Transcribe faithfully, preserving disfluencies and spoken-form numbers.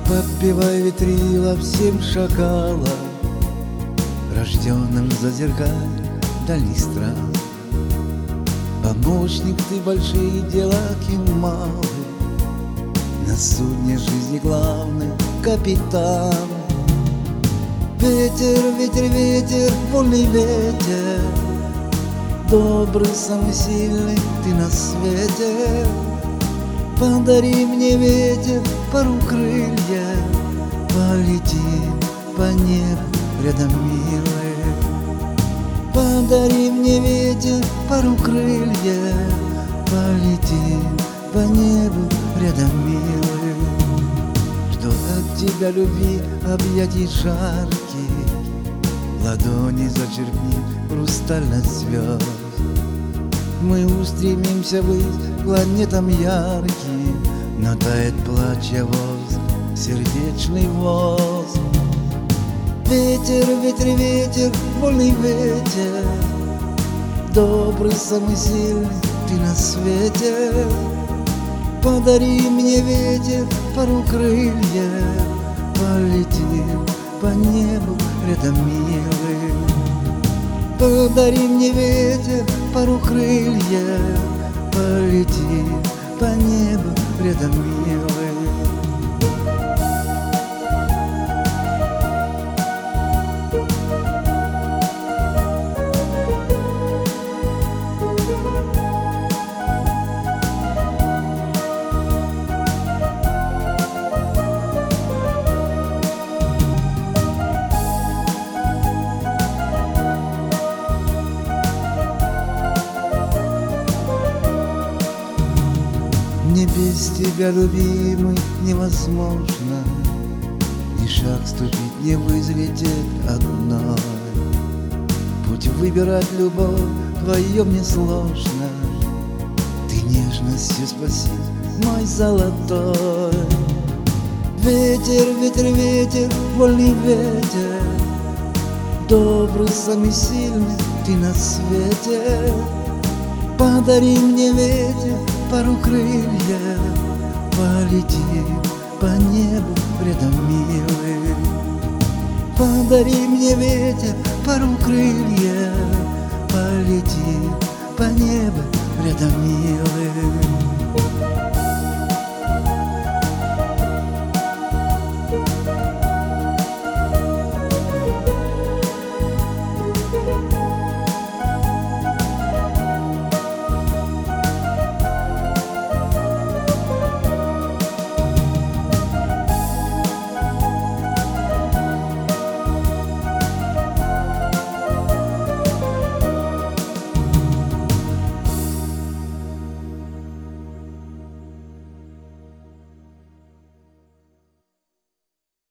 Подпевай ветрила всем шакалам, рожденным зазеркаль дальних стран. Помощник ты большие дела ким малый, на судне жизни главный капитан. Ветер, ветер, ветер, вольный ветер, добрый, самый сильный ты на свете. Подари мне, ветер, пару крылья, полетим по небу рядом, милый. Подари мне, ветер, пару крылья, полетим по небу рядом, милый. Жду от тебя любви объятий жарких, ладони зачерпни хрустальных звезд. Мы устремимся ввысь планетам ярким, но тает плача воск, сердечный воск. Ветер, ветер, ветер, вольный ветер, добрый, самый сильный ты на свете. Подари мне, ветер, пару крылья, полетим по небу рядом, милый. Подари мне, ветер, пару крылья, полетим по небу рядом, милый. Мне без тебя, любимый, невозможно ни шаг ступить, не вызреть одной. Путь выбирать любовь твою мне сложно, ты нежностью спаси, мой золотой. Ветер, ветер, ветер, вольный ветер, добрый, самый сильный ты на свете. Подари мне, ветер, пару крылья, полетим по небу рядом, милый. Подари мне, ветер, пару крылья, полетим по небу рядом, милый.